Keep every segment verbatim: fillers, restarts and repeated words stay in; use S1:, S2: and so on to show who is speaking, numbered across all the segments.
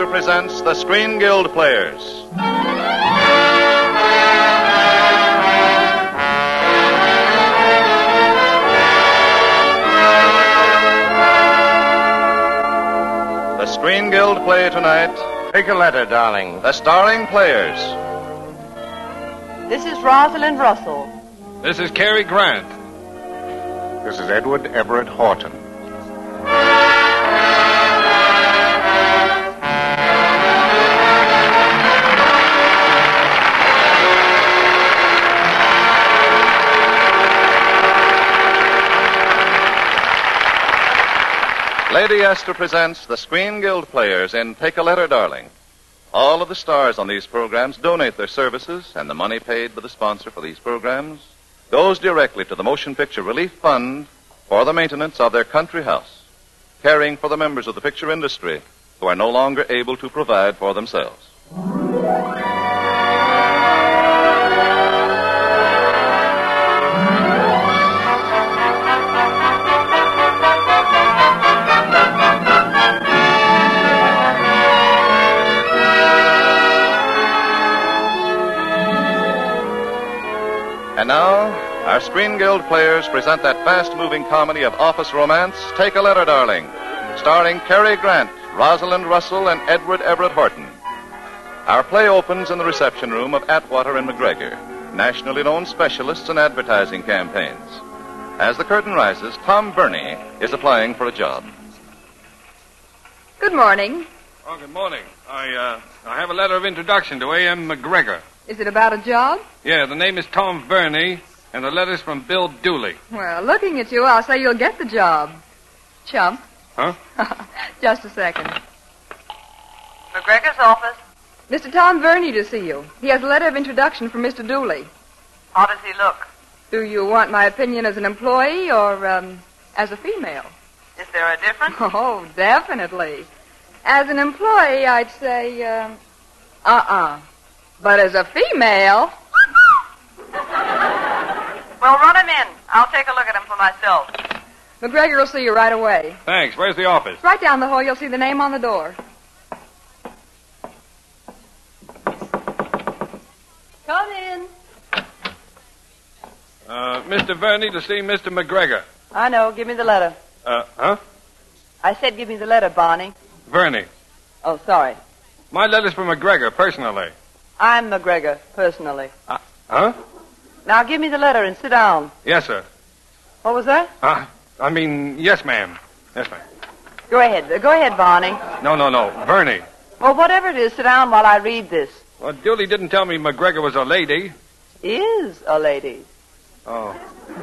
S1: Astor presents the Screen Guild Players. The Screen Guild play tonight,
S2: Pick a letter, darling.
S1: The Starring Players.
S3: This is Rosalind Russell.
S4: This is Cary Grant.
S2: This is Edward Everett Horton.
S1: Lady Astor presents the Screen Guild Players in Take a Letter, Darling. All of the stars on these programs donate their services, and the money paid by the sponsor for these programs goes directly to the Motion Picture Relief Fund for the maintenance of their country house, caring for the members of the picture industry who are no longer able to provide for themselves. And now, our Screen Guild Players present that fast-moving comedy of office romance, Take a Letter, Darling, starring Cary Grant, Rosalind Russell, and Edward Everett Horton. Our play opens in the reception room of Atwater and McGregor, nationally known specialists in advertising campaigns. As the curtain rises, Tom Burney is applying for a job.
S3: Good morning.
S4: Oh, good morning. I, uh, I have a letter of introduction to A M. McGregor.
S3: Is it about a job?
S4: Yeah, the name is Tom Burney, and the letter's from Bill Dooley.
S3: Well, looking at you, I'll say you'll get the job. Chump.
S4: Huh?
S3: Just a second.
S5: McGregor's office.
S3: Mister Tom Burney to see you. He has a letter of introduction from Mister Dooley.
S5: How does he look?
S3: Do you want my opinion as an employee or um, as a female?
S5: Is there a difference?
S3: Oh, definitely. As an employee, I'd say, uh, uh-uh. But as a female...
S5: Well, run him in. I'll take a look at him for myself.
S3: McGregor will see you right away.
S4: Thanks. Where's the office?
S3: Right down the hall, you'll see the name on the door. Come in.
S4: Uh, Mister Burney to see Mister McGregor.
S5: I know. Give me the letter.
S4: Uh, huh?
S5: I said give me the letter, Barney.
S4: Burney.
S5: Oh, sorry.
S4: My letter's from McGregor, personally.
S5: I'm McGregor, personally.
S4: Uh, huh?
S5: Now give me the letter and sit down.
S4: Yes, sir.
S5: What was that?
S4: Uh, I mean, yes, ma'am. Yes, ma'am.
S5: Go ahead. Go ahead, Barney.
S4: No, no, no. Burney.
S5: Well, whatever it is, sit down while I read this.
S4: Well, Dooley didn't tell me McGregor was a lady.
S5: Is a lady.
S4: Oh.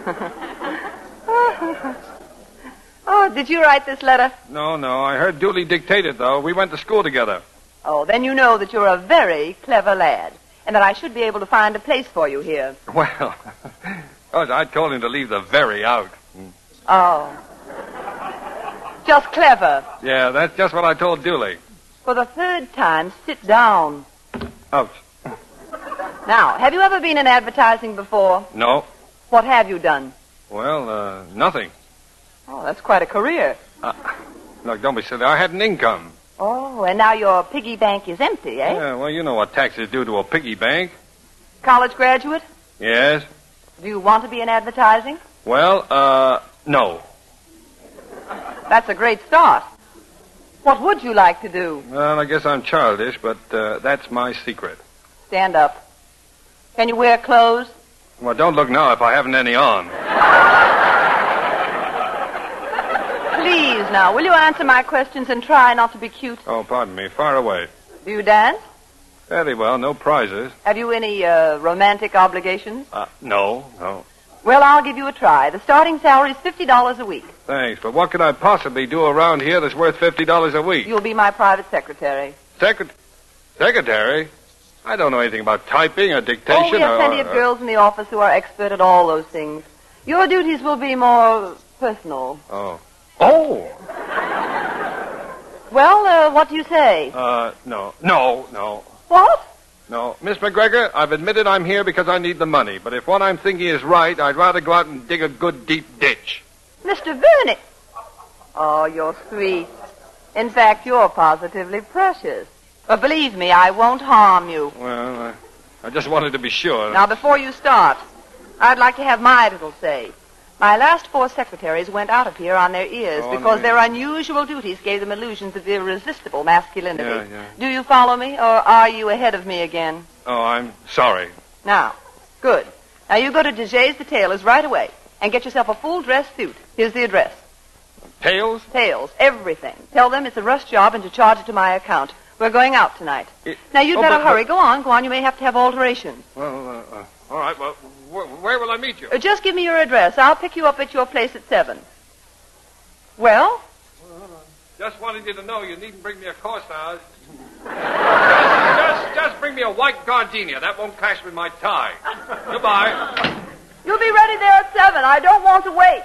S5: Oh, did you write this letter?
S4: No, no. I heard Dooley dictate it, though. We went to school together.
S5: Oh, then you know that you're a very clever lad, and that I should be able to find a place for you here.
S4: Well, oh, I told him to leave the very out.
S5: Oh. Just clever.
S4: Yeah, that's just what I told Dooley.
S5: For the third time, sit down.
S4: Ouch.
S5: Now, have you ever been in advertising before?
S4: No.
S5: What have you done?
S4: Well, uh, nothing.
S5: Oh, that's quite a career.
S4: Uh, look, don't be silly. I had an income.
S5: Oh, and now your piggy bank is empty, eh?
S4: Yeah, well, you know what taxes do to a piggy bank.
S5: College graduate?
S4: Yes.
S5: Do you want to be in advertising?
S4: Well, uh, no.
S5: That's a great start. What would you like to do?
S4: Well, I guess I'm childish, but uh, that's my secret.
S5: Stand up. Can you wear clothes?
S4: Well, don't look now if I haven't any on.
S5: Please, now, will you answer my questions and try not to be cute?
S4: Oh, pardon me. Far away.
S5: Do you dance?
S4: Fairly well. No prizes.
S5: Have you any uh, romantic obligations?
S4: Uh, no, no.
S5: Well, I'll give you a try. The starting salary is fifty dollars a week.
S4: Thanks, but what could I possibly do around here that's worth fifty dollars a week?
S5: You'll be my private secretary.
S4: Secret- Secretary? I don't know anything about typing or dictation.
S5: Oh, we have
S4: or,
S5: plenty of
S4: uh,
S5: girls in the office who are expert at all those things. Your duties will be more personal.
S4: Oh. Oh!
S5: Well, uh, what do you say?
S4: Uh, no. No, no.
S5: What?
S4: No. Miss McGregor, I've admitted I'm here because I need the money, but if what I'm thinking is right, I'd rather go out and dig a good deep ditch.
S5: Mister Vernick. Oh, you're sweet. In fact, you're positively precious. But believe me, I won't harm you.
S4: Well, uh, I just wanted to be sure.
S5: Now, before you start, I'd like to have my little say. My last four secretaries went out of here on their ears
S4: Oh,
S5: because
S4: no.
S5: their unusual duties gave them illusions of irresistible masculinity.
S4: Yeah, yeah.
S5: Do you follow me, or are you ahead of me again?
S4: Oh, I'm sorry.
S5: Now, good. Now, you go to D J's the tailor's right away and get yourself a full-dress suit. Here's the address.
S4: Tails?
S5: Tails, everything. Tell them it's a rush job and to charge it to my account. We're going out tonight.
S4: It-
S5: Now, you'd
S4: Oh,
S5: better
S4: but-
S5: hurry.
S4: but-
S5: Go on, go on. You may have to have alterations.
S4: Well, uh, uh, all right. Well, wh- where will I meet you?
S5: Uh, just give me your address. I'll pick you up at your place at seven. Well?
S4: Just wanted you to know you needn't bring me a corsair. just, just, just bring me a white gardenia. That won't clash with my tie. Goodbye.
S5: You'll be ready there at seven. I don't want to wait.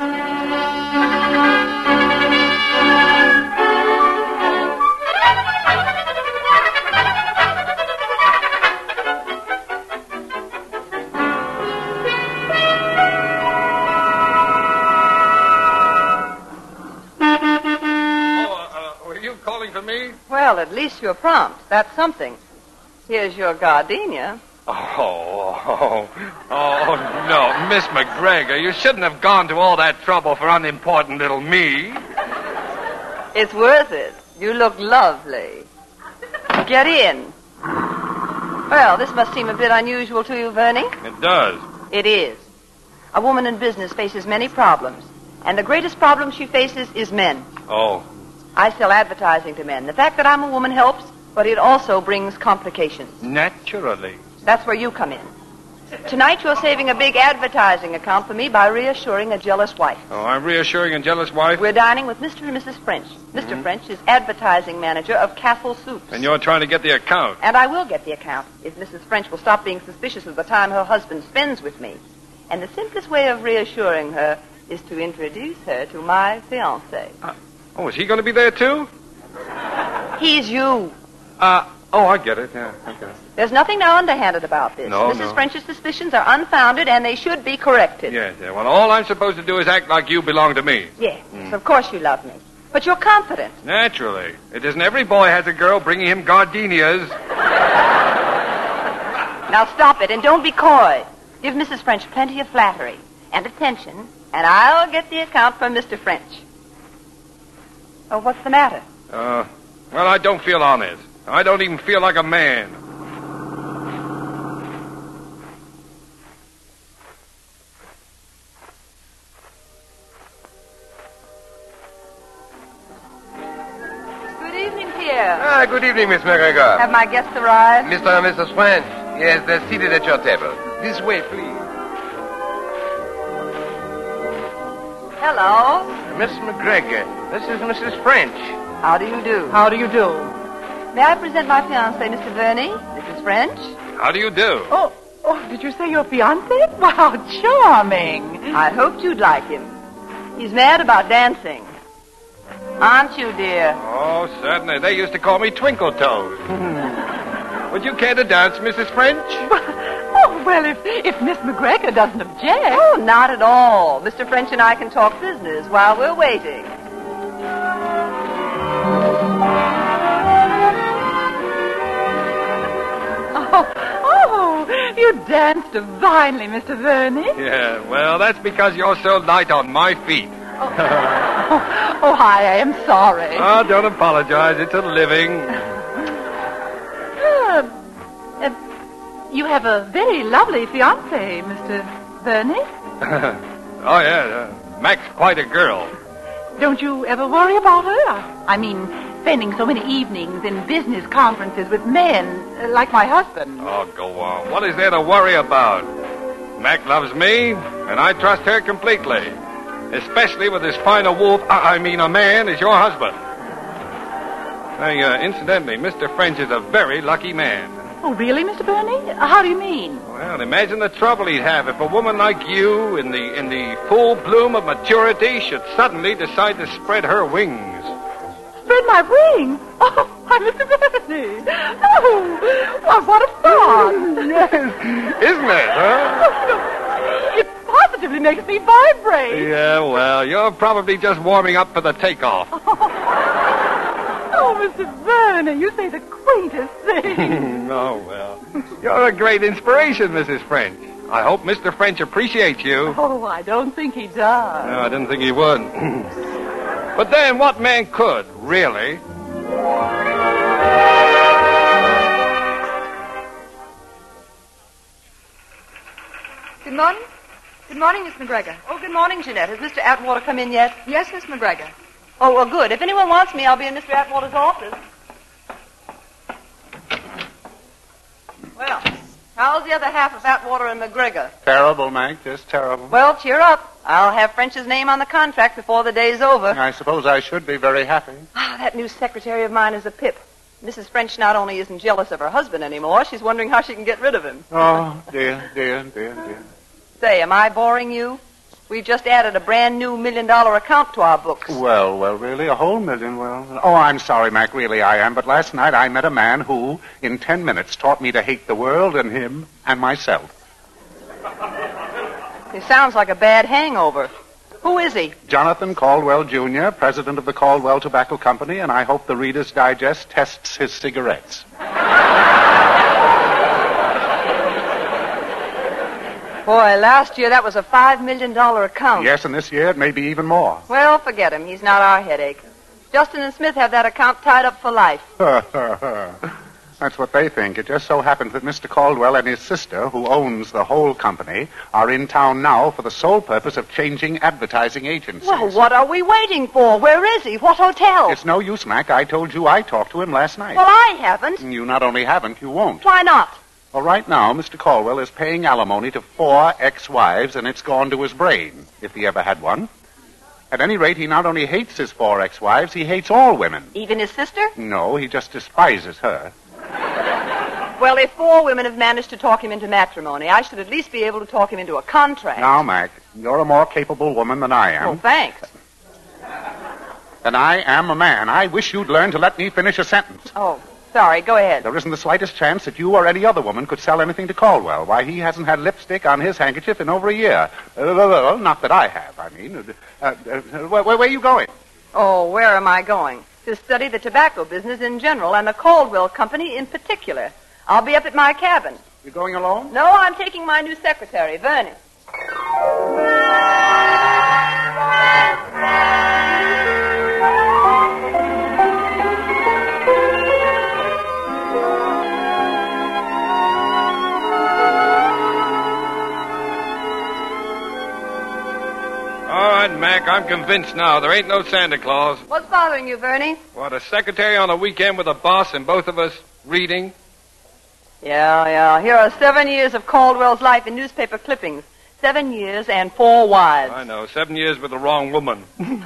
S5: Well, at least you're prompt. That's something. Here's your gardenia.
S4: Oh, oh, oh, no. Miss McGregor, you shouldn't have gone to all that trouble for unimportant little me.
S5: It's worth it. You look lovely. Get in. Well, this must seem a bit unusual to you, Vernie.
S4: It does.
S5: It is. A woman in business faces many problems, and the greatest problem she faces is men.
S4: Oh.
S5: I sell advertising to men. The fact that I'm a woman helps, but it also brings complications.
S4: Naturally.
S5: That's where you come in. Tonight you're saving a big advertising account for me by reassuring a jealous wife.
S4: Oh, I'm reassuring a jealous wife?
S5: We're dining with Mister and Missus French. Mister
S4: Mm-hmm.
S5: French is advertising manager of Castle Soups.
S4: And you're trying to get the account.
S5: And I will get the account if Missus French will stop being suspicious of the time her husband spends with me. And the simplest way of reassuring her is to introduce her to my fiancé.
S4: Uh, oh, is he going to be there, too?
S5: He's you.
S4: Uh, oh, I get it. Yeah, okay.
S5: There's nothing now underhanded about this.
S4: No,
S5: Missus
S4: no.
S5: French's suspicions are unfounded, and they should be corrected.
S4: Yes, yeah. Well, all I'm supposed to do is act like you belong to me.
S5: Yes, of course you love me. But you're confident.
S4: Naturally. It isn't every boy has a girl bringing him gardenias.
S5: Now stop it, and don't be coy. Give Missus French plenty of flattery and attention, and I'll get the account from Mister French. Oh, what's the matter?
S4: Uh, well, I don't feel honest. I don't even feel like a man.
S5: Good evening, Pierre.
S6: Ah, good evening, Miss McGregor.
S5: Have my guests arrived?
S6: Mister and Missus French. Yes, they're seated at your table. This way, please.
S5: Hello.
S6: Miss McGregor, this is Missus French.
S5: How do you do?
S7: How do you do?
S5: May I present my fiancé, Mister Vernie, Missus French?
S4: How do you do?
S7: Oh, oh, did you say your fiancé? Wow, charming.
S5: I hoped you'd like him. He's mad about dancing. Aren't you, dear?
S4: Oh, certainly. They used to call me Twinkle Toes. Would you care to dance, Missus French?
S7: Oh, well, if, if Miss McGregor doesn't object.
S5: Oh, not at all. Mister French and I can talk business while we're waiting.
S7: Oh, oh, you danced divinely, Mister Vernie.
S4: Yeah, well, that's because you're so light on my feet.
S7: Oh, oh, I am sorry.
S4: Oh, don't apologize. It's a living.
S7: Uh, uh, you have a very lovely fiancé, Mister Vernie.
S4: Oh, yeah. Uh, Mac's quite a girl.
S7: Don't you ever worry about her? I mean, spending so many evenings in business conferences with men, uh, like my husband.
S4: Oh, go on. What is there to worry about? Mac loves me, and I trust her completely. Especially with as fine a wolf, I I mean a man, as your husband. Hey, uh, incidentally, Mister French is a very lucky man.
S7: Oh, really, Mister Vernie? How do you mean?
S4: Well, imagine the trouble he'd have if a woman like you, in the in the full bloom of maturity, should suddenly decide to spread her wings.
S7: Spread my wings? Oh, why, Mister Vernie. Oh, well, what a thought.
S4: Yes, isn't it, huh?
S7: It positively makes me vibrate.
S4: Yeah, well, you're probably just warming up for the takeoff.
S7: Oh, Mister Verner, you say the quaintest thing.
S4: Oh, well. You're a great inspiration, Missus French. I hope Mister French appreciates you.
S7: Oh, I don't think he does.
S4: No, I didn't think he would. But then, what man could, really?
S3: Good morning. Good morning, Miss McGregor.
S5: Oh, good morning, Jeanette. Has Mister Atwater come in yet?
S3: Yes, Miss McGregor.
S5: Oh, well, good. If anyone wants me, I'll be in Mister Atwater's office. Well, how's the other half of Atwater and McGregor?
S2: Terrible, Mac, just terrible.
S5: Well, cheer up. I'll have French's name on the contract before the day's over.
S2: I suppose I should be very happy.
S5: Ah, that new secretary of mine is a pip. Missus French not only isn't jealous of her husband anymore, she's wondering how she can get rid of him.
S2: Oh, dear, dear, dear, dear.
S5: Say, am I boring you? We've just added a brand new million-dollar account to our books.
S2: Well, well, really, a whole million, well... Oh, I'm sorry, Mac, really I am, but last night I met a man who, in ten minutes, taught me to hate the world and him and myself.
S5: It sounds like a bad hangover. Who is he?
S2: Jonathan Caldwell, Junior, president of the Caldwell Tobacco Company, and I hope the Reader's Digest tests his cigarettes.
S5: Boy, last year that was a five million dollars account.
S2: Yes, and this year it may be even more.
S5: Well, forget him. He's not our headache. Justin and Smith have that account tied up for life.
S2: That's what they think. It just so happens that Mister Caldwell and his sister, who owns the whole company, are in town now for the sole purpose of changing advertising agencies.
S5: Well, what are we waiting for? Where is he? What hotel?
S2: It's no use, Mac. I told you I talked to him last night.
S5: Well, I haven't.
S2: You not only haven't, you won't.
S5: Why not?
S2: Well, right now, Mister Caldwell is paying alimony to four ex-wives, and it's gone to his brain, if he ever had one. At any rate, he not only hates his four ex-wives, he hates all women.
S5: Even his sister?
S2: No, he just despises her.
S5: Well, if four women have managed to talk him into matrimony, I should at least be able to talk him into a contract.
S2: Now, Mac, you're a more capable woman than I am.
S5: Oh, thanks.
S2: And I am a man. I wish you'd learn to let me finish a sentence.
S5: Oh, sorry. Go ahead.
S2: There isn't the slightest chance that you or any other woman could sell anything to Caldwell. Why, he hasn't had lipstick on his handkerchief in over a year. Uh, not that I have, I mean. Uh, uh, where, where are you going?
S5: Oh, where am I going? To study the tobacco business in general and the Caldwell Company in particular. I'll be up at my cabin.
S2: You going alone?
S5: No, I'm taking my new secretary, Vernie.
S4: All right, Mac, I'm convinced now. There ain't no Santa Claus.
S5: What's bothering you, Vernie?
S4: What, a secretary on a weekend with a boss and both of us reading?
S5: Yeah, yeah. Here are seven years of Caldwell's life in newspaper clippings. Seven years and four wives.
S4: I know. Seven years with the wrong woman.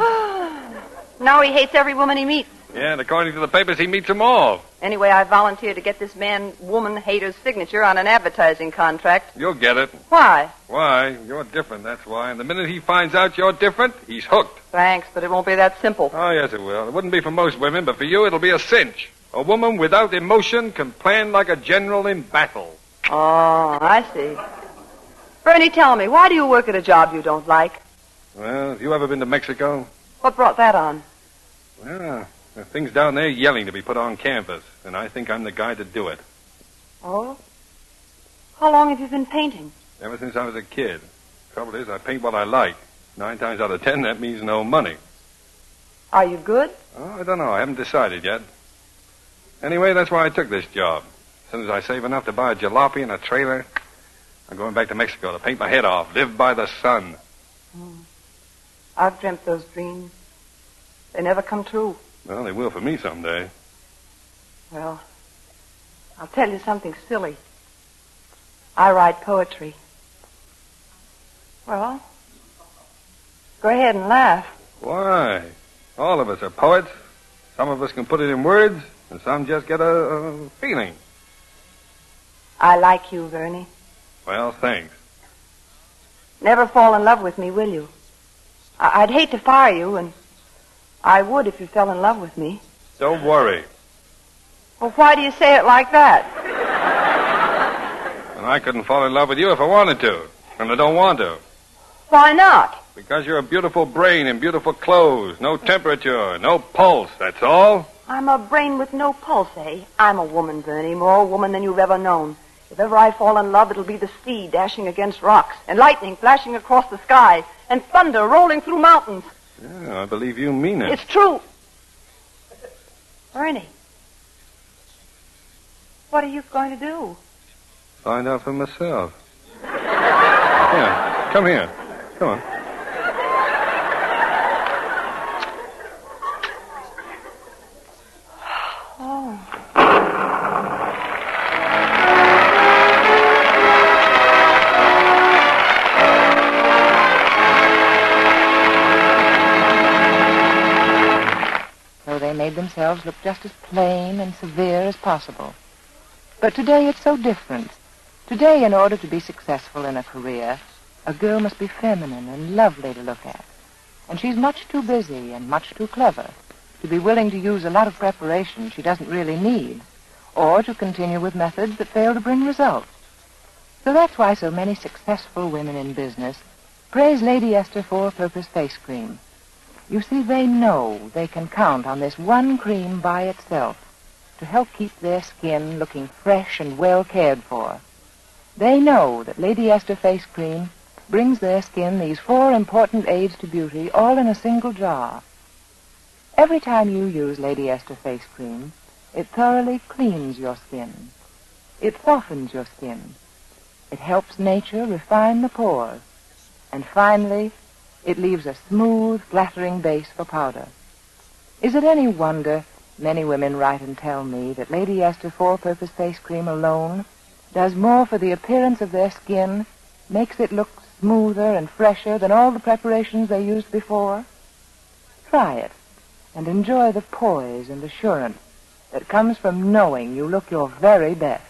S5: Now he hates every woman he meets.
S4: Yeah, and according to the papers, he meets them all.
S5: Anyway, I volunteered to get this man-woman hater's signature on an advertising contract.
S4: You'll get it.
S5: Why?
S4: Why? You're different, that's why. And the minute he finds out you're different, he's hooked.
S5: Thanks, but it won't be that simple.
S4: Oh, yes, it will. It wouldn't be for most women, but for you, it'll be a cinch. A woman without emotion can plan like a general in battle.
S5: Oh, I see. Bernie, tell me, why do you work at a job you don't like?
S4: Well, have you ever been to Mexico?
S5: What brought that on?
S4: Well, there are things down there yelling to be put on canvas, and I think I'm the guy to do it.
S5: Oh? How long have you been painting?
S4: Ever since I was a kid. Trouble is, I paint what I like. Nine times out of ten, that means no money.
S5: Are you good?
S4: Oh, I don't know. I haven't decided yet. Anyway, that's why I took this job. As soon as I save enough to buy a jalopy and a trailer, I'm going back to Mexico to paint my head off, live by the sun.
S5: Hmm. I've dreamt those dreams. They never come true.
S4: Well, they will for me someday.
S5: Well, I'll tell you something silly. I write poetry. Well, go ahead and laugh.
S4: Why? All of us are poets. Some of us can put it in words, and some just get a, a feeling.
S5: I like you, Vernie.
S4: Well, thanks.
S5: Never fall in love with me, will you? I- I'd hate to fire you, and I would if you fell in love with me.
S4: Don't worry.
S5: Well, why do you say it like that?
S4: And I couldn't fall in love with you if I wanted to, and I don't want to.
S5: Why not?
S4: Because you're a beautiful brain in beautiful clothes, no temperature, no pulse, that's all.
S5: I'm a brain with no pulse, eh? I'm a woman, Bernie, more woman than you've ever known. If ever I fall in love, it'll be the sea dashing against rocks, and lightning flashing across the sky, and thunder rolling through mountains.
S4: Yeah, I believe you mean it.
S5: It's true. Bernie, what are you going to do?
S4: Find out for myself. Here, come here. Come on.
S8: Made themselves look just as plain and severe as possible. But today it's so different. Today, in order to be successful in a career, a girl must be feminine and lovely to look at. And she's much too busy and much too clever to be willing to use a lot of preparation she doesn't really need, or to continue with methods that fail to bring results. So that's why so many successful women in business praise Lady Esther Four-Purpose Face Cream. You see, they know they can count on this one cream by itself to help keep their skin looking fresh and well cared for. They know that Lady Esther Face Cream brings their skin these four important aids to beauty all in a single jar. Every time you use Lady Esther Face Cream, it thoroughly cleans your skin. It softens your skin. It helps nature refine the pores. And finally, it leaves a smooth, flattering base for powder. Is it any wonder many women write and tell me that Lady Esther Four-Purpose Face Cream alone does more for the appearance of their skin, makes it look smoother and fresher than all the preparations they used before? Try it and enjoy the poise and assurance that comes from knowing you look your very best.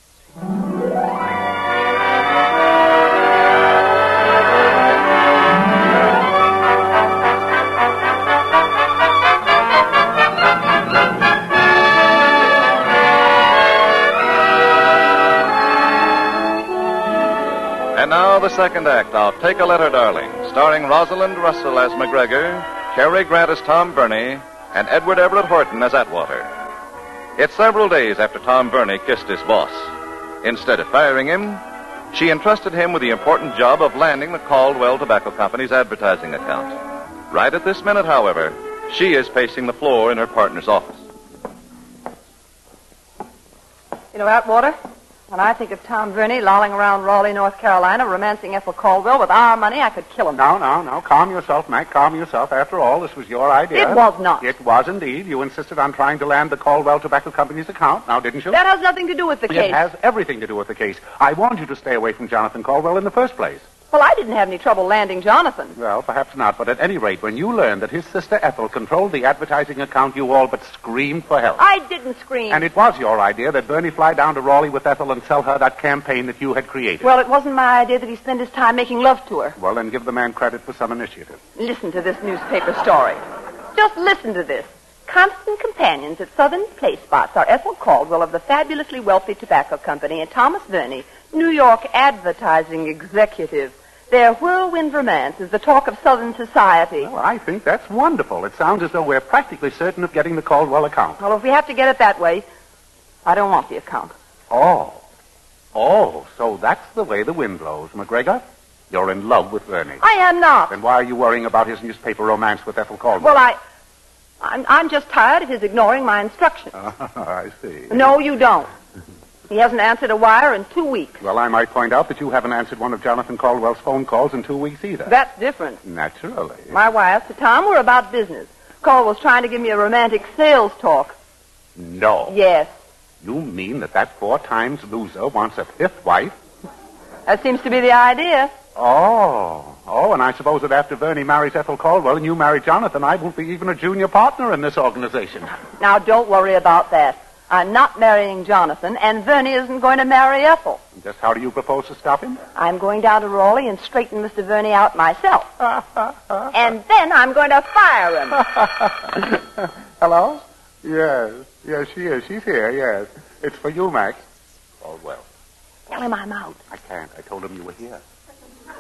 S1: And now the second act of Take a Letter, Darling, starring Rosalind Russell as McGregor, Cary Grant as Tom Burney, and Edward Everett Horton as Atwater. It's several days after Tom Burney kissed his boss. Instead of firing him, she entrusted him with the important job of landing the Caldwell Tobacco Company's advertising account. Right at this minute, however, she is pacing the floor in her partner's office.
S5: You know, Atwater, when I think of Tom Burney lolling around Raleigh, North Carolina, romancing Ethel Caldwell with our money, I could kill him.
S2: No, no, no. Calm yourself, Mac. Calm yourself. After all, this was your idea.
S5: It was not.
S2: It was indeed. You insisted on trying to land the Caldwell Tobacco Company's account, now didn't you?
S5: That has nothing to do with the
S2: It
S5: case.
S2: has everything to do with the case. I warned you to stay away from Jonathan Caldwell in the first place.
S5: Well, I didn't have any trouble landing Jonathan.
S2: Well, perhaps not, but at any rate, when you learned that his sister Ethel controlled the advertising account, you all but screamed for help.
S5: I didn't scream.
S2: And it was your idea that Bernie fly down to Raleigh with Ethel and sell her that campaign that you had created.
S5: Well, it wasn't my idea that he spend his time making love to her.
S2: Well, then give the man credit for some initiative.
S5: Listen to this newspaper story. Just listen to this. Constant companions at Southern Play Spots are Ethel Caldwell of the fabulously wealthy tobacco company and Thomas Burney, New York advertising executive. Their whirlwind romance is the talk of Southern society.
S2: Well, I think that's wonderful. It sounds as though we're practically certain of getting the Caldwell account.
S5: Well, if we have to get it that way, I don't want the account.
S2: Oh. Oh, so that's the way the wind blows, McGregor. You're in love with Bernie.
S5: I am not.
S2: Then why are you worrying about his newspaper romance with Ethel Caldwell?
S5: Well, I... I'm, I'm just tired of his ignoring my instructions.
S2: Oh, I see.
S5: No, you don't. He hasn't answered a wire in two weeks.
S2: Well, I might point out that you haven't answered one of Jonathan Caldwell's phone calls in two weeks either.
S5: That's different.
S2: Naturally.
S5: My wires to Tom were about business. Caldwell's trying to give me a romantic sales talk.
S2: No.
S5: Yes.
S2: You mean that that four times loser wants a fifth wife?
S5: That seems to be the idea.
S2: Oh. Oh, and I suppose that after Bernie marries Ethel Caldwell and you marry Jonathan, I won't be even a junior partner in this organization.
S5: Now, don't worry about that. I'm not marrying Jonathan, and Bernie isn't going to marry Ethel.
S2: Just how do you propose to stop him?
S5: I'm going down to Raleigh and straighten Mister Bernie out myself. And then I'm going to fire him.
S2: Hello? Yes. Yes, she is. She's here, yes. It's for you, Max. Caldwell.
S5: Tell him I'm out.
S2: I can't. I told him you were here.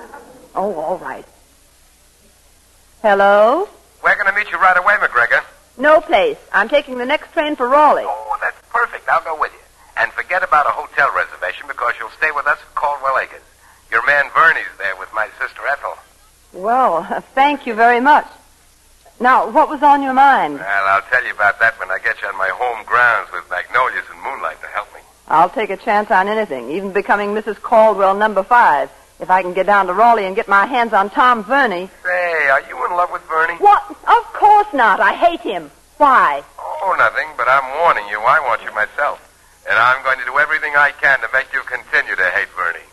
S5: Oh, all right. Hello?
S6: We're going to meet you right away, McGregor.
S5: No place. I'm taking the next train for Raleigh.
S6: Oh, that's perfect. I'll go with you. And forget about a hotel reservation because you'll stay with us at Caldwell Acres. Your man Verney's there with my sister Ethel.
S5: Well, thank you very much. Now, what was on your mind?
S6: Well, I'll tell you about that when I get you on my home grounds with magnolias and moonlight to help me.
S5: I'll take a chance on anything, even becoming Missus Caldwell number five, if I can get down to Raleigh and get my hands on Tom Verney.
S6: Say, are you in love with Verney?
S5: What? Of course not. I hate him. Why?
S6: Oh, nothing, but I'm warning you. I want you myself. And I'm going to do everything I can to make you continue to hate Verney.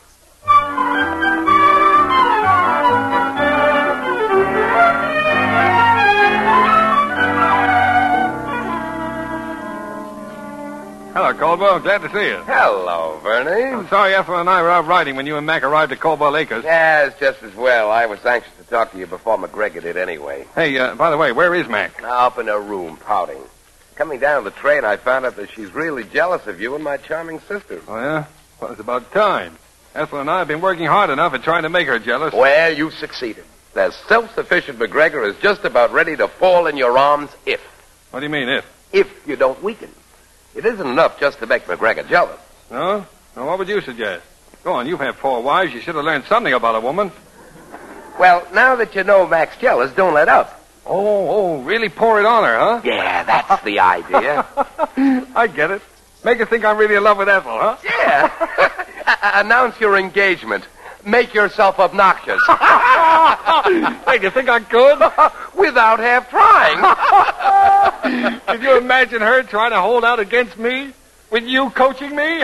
S4: Hello, Caldwell. Glad to see you.
S6: Hello, Verney.
S4: I'm sorry Ethel and I were out riding when you and Mac arrived at Caldwell Acres.
S6: Yeah, it's just as well. I was anxious to talk to you before McGregor did anyway.
S4: Hey, uh, by the way, where is Mac?
S6: Now, up in her room, pouting. Coming down the train, I found out that she's really jealous of you and my charming sister.
S4: Oh, yeah? Well, it's about time. Ethel and I have been working hard enough at trying to make her jealous.
S6: Well, you've succeeded. The self-sufficient McGregor is just about ready to fall in your arms if.
S4: What do you mean, if?
S6: If you don't weaken. It isn't enough just to make McGregor jealous.
S4: No? Well, what would you suggest? Go on, you've had four wives. You should have learned something about a woman.
S6: Well, now that you know Mac's jealous, don't let up.
S4: Oh, oh, really pour it on her, huh?
S6: Yeah, that's the idea.
S4: I get it. Make her think I'm really in love with Ethel, huh?
S6: Yeah. Announce your engagement. Make yourself obnoxious.
S4: Hey, do you think I could?
S6: Without half trying.
S4: Can you imagine her trying to hold out against me? With you coaching me?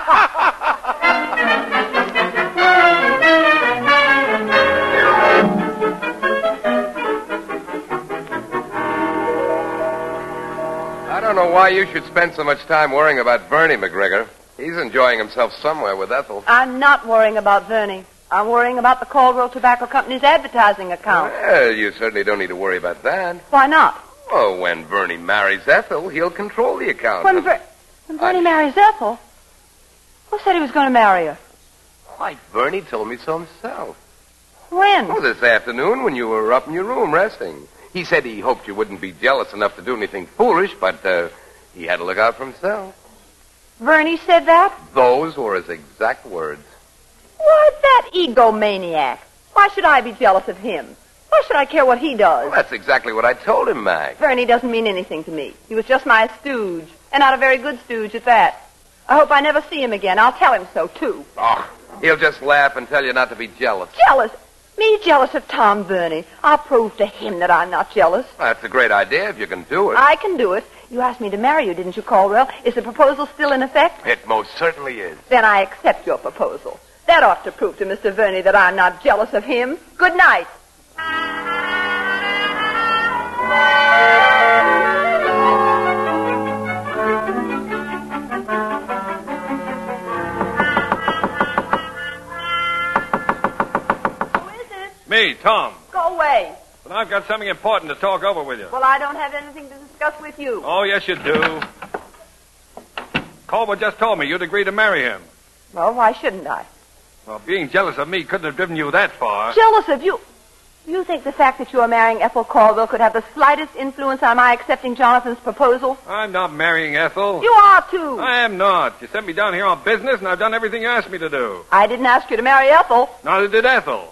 S6: I don't know why you should spend so much time worrying about Verney, McGregor. He's enjoying himself somewhere with Ethel.
S5: I'm not worrying about Verney. I'm worrying about the Caldwell Tobacco Company's advertising account.
S6: Well, you certainly don't need to worry about that.
S5: Why not?
S6: Oh, when Verney marries Ethel, he'll control the account.
S5: When, Ver- when Verney marries Ethel? Who said he was going to marry her?
S6: Why, Verney told me so himself.
S5: When?
S6: Oh, this afternoon when you were up in your room resting. He said he hoped you wouldn't be jealous enough to do anything foolish, but uh, he had to look out for himself.
S5: Verney said that?
S6: Those were his exact words.
S5: Why, that egomaniac. Why should I be jealous of him? Why should I care what he does?
S6: Well, that's exactly what I told him, Mac.
S5: Verney doesn't mean anything to me. He was just my stooge, and not a very good stooge at that. I hope I never see him again. I'll tell him so, too.
S6: Oh, he'll just laugh and tell you not to be jealous.
S5: Jealous? Me jealous of Tom Verney? I'll prove to him that I'm not jealous.
S6: Well, that's a great idea if you can do it.
S5: I can do it. You asked me to marry you, didn't you, Caldwell? Is the proposal still in effect?
S6: It most certainly is.
S5: Then I accept your proposal. That ought to prove to Mister Verney that I'm not jealous of him. Good night. Who is it?
S4: Me, Tom.
S5: Go away.
S4: But I've got something important to talk over with you.
S5: Well, I don't have anything to discuss with you.
S4: Oh, yes, you do. Caldwell just told me you'd agree to marry him.
S5: Well, why shouldn't I?
S4: Well, being jealous of me couldn't have driven you that far.
S5: Jealous of you? You think the fact that you are marrying Ethel Caldwell could have the slightest influence on my accepting Jonathan's proposal?
S4: I'm not marrying Ethel.
S5: You are, too.
S4: I am not. You sent me down here on business, and I've done everything you asked me to do.
S5: I didn't ask you to marry Ethel.
S4: Neither did Ethel.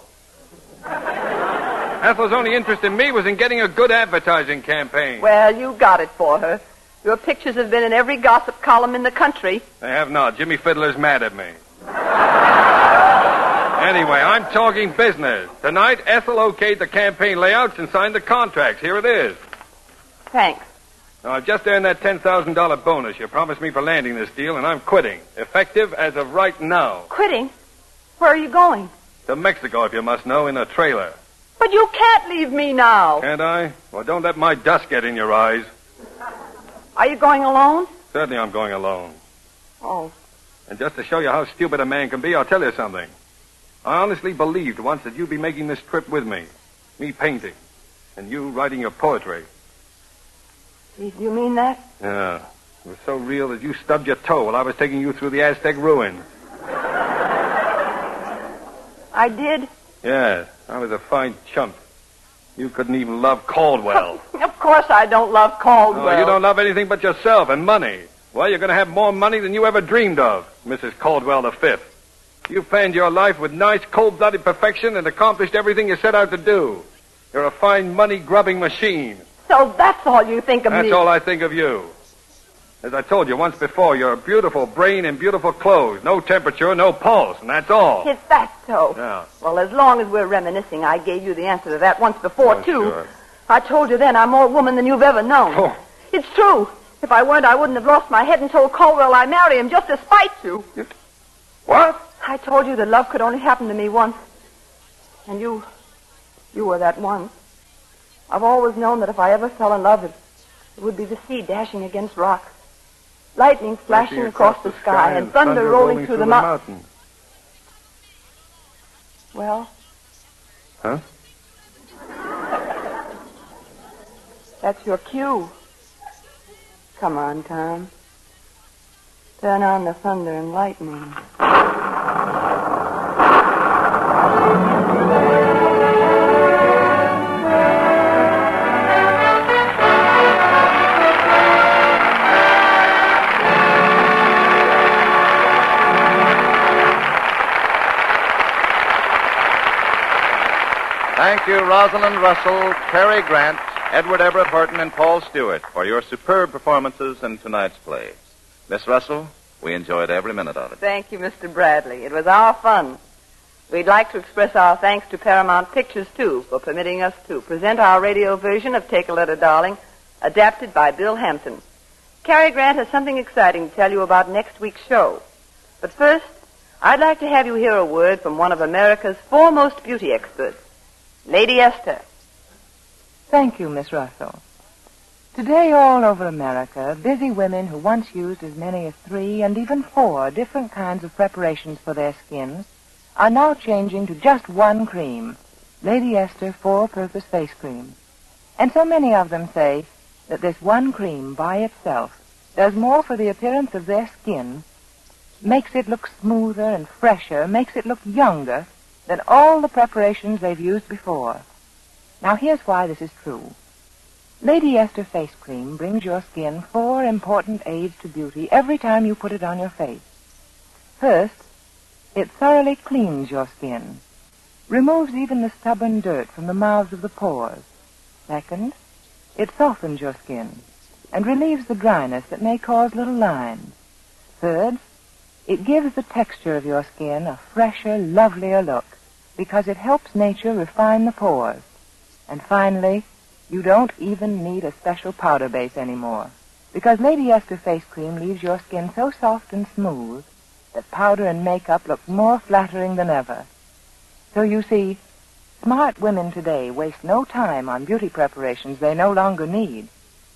S4: Ethel's only interest in me was in getting a good advertising campaign.
S5: Well, you got it for her. Your pictures have been in every gossip column in the country.
S4: They have not. Jimmy Fiddler's mad at me. Anyway, I'm talking business. Tonight, Ethel okayed the campaign layouts and signed the contracts. Here it is.
S5: Thanks.
S4: Now, I've just earned that ten thousand dollars bonus you promised me for landing this deal, and I'm quitting. Effective as of right now.
S5: Quitting? Where are you going?
S4: To Mexico, if you must know, in a trailer.
S5: But you can't leave me now.
S4: Can't I? Well, don't let my dust get in your eyes.
S5: Are you going alone?
S4: Certainly I'm going alone.
S5: Oh.
S4: And just to show you how stupid a man can be, I'll tell you something. I honestly believed once that you'd be making this trip with me. Me painting. And you writing your poetry.
S5: Do you mean that?
S4: Yeah. It was so real that you stubbed your toe while I was taking you through the Aztec ruins.
S5: I did?
S4: Yeah. I was a fine chump. You couldn't even love Caldwell.
S5: Of course I don't love Caldwell.
S4: Oh, you don't love anything but yourself and money. Well, you're going to have more money than you ever dreamed of, Missus Caldwell the Fifth. You planned your life with nice, cold-blooded perfection and accomplished everything you set out to do. You're a fine money-grubbing machine.
S5: So that's all you think of
S4: That's
S5: me?
S4: That's all I think of you. As I told you once before, you're a beautiful brain and beautiful clothes. No temperature, no pulse, and that's all.
S5: Is that so?
S4: Yeah.
S5: Well, as long as we're reminiscing, I gave you the answer to that once before,
S4: Oh,
S5: too.
S4: sure.
S5: I told you then I'm more woman than you've ever known.
S4: Oh.
S5: It's true. If I weren't, I wouldn't have lost my head and told Caldwell I'd marry him just to spite you.
S4: you. What?
S5: I told you that love could only happen to me once. And you, you were that one. I've always known that if I ever fell in love, it, it would be the sea dashing against rocks, lightning flashing across, across the sky, sky and thunder, thunder rolling, rolling through, through the, the mountains. Well?
S4: Huh?
S5: That's your cue. Come on, Tom. Turn on the thunder and lightning.
S1: Thank you, Rosalind Russell, Cary Grant, Edward Everett Horton, and Paul Stewart for your superb performances in tonight's play. Miss Russell, we enjoyed every minute of it.
S5: Thank you, Mister Bradley. It was our fun. We'd like to express our thanks to Paramount Pictures, too, for permitting us to present our radio version of Take a Letter, Darling, adapted by Bill Hampton. Cary Grant has something exciting to tell you about next week's show. But first, I'd like to have you hear a word from one of America's foremost beauty experts, Lady Esther.
S8: Thank you, Miss Russell. Today, all over America, busy women who once used as many as three and even four different kinds of preparations for their skins are now changing to just one cream, Lady Esther Four-Purpose Face Cream. And so many of them say that this one cream by itself does more for the appearance of their skin, makes it look smoother and fresher, makes it look younger than all the preparations they've used before. Now, here's why this is true. Lady Esther Face Cream brings your skin four important aids to beauty every time you put it on your face. First, it thoroughly cleans your skin, removes even the stubborn dirt from the mouths of the pores. Second, it softens your skin and relieves the dryness that may cause little lines. Third, it gives the texture of your skin a fresher, lovelier look because it helps nature refine the pores. And finally, you don't even need a special powder base anymore because Lady Esther Face Cream leaves your skin so soft and smooth that powder and makeup look more flattering than ever. So you see, smart women today waste no time on beauty preparations they no longer need.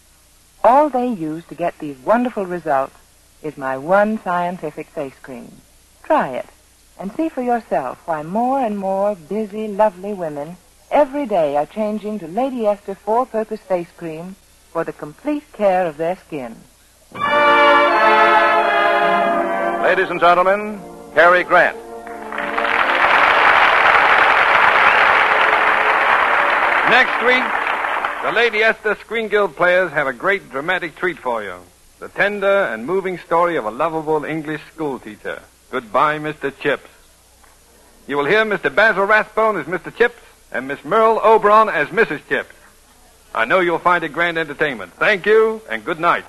S8: All they use to get these wonderful results is my one scientific face cream. Try it and see for yourself why more and more busy, lovely women every day are changing to Lady Esther Four-Purpose Face Cream for the complete care of their skin.
S1: Ladies and gentlemen, Cary Grant.
S4: Next week, the Lady Esther Screen Guild players have a great dramatic treat for you. The tender and moving story of a lovable English schoolteacher. Goodbye, Mister Chips. You will hear Mister Basil Rathbone as Mister Chips and Miss Merle Oberon as Missus Chips. I know you'll find it grand entertainment. Thank you, and good night.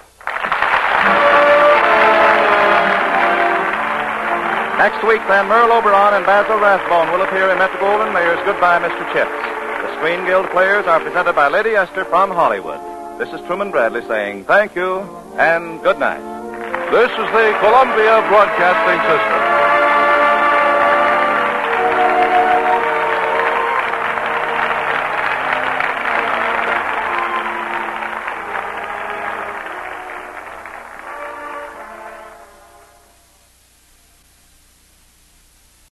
S1: Next week, then, Merle Oberon and Basil Rathbone will appear in Metro-Goldwyn-Mayer's Goodbye, Mister Chips. The Screen Guild players are presented by Lady Esther from Hollywood. This is Truman Bradley saying thank you and good night.
S9: This is the Columbia Broadcasting System.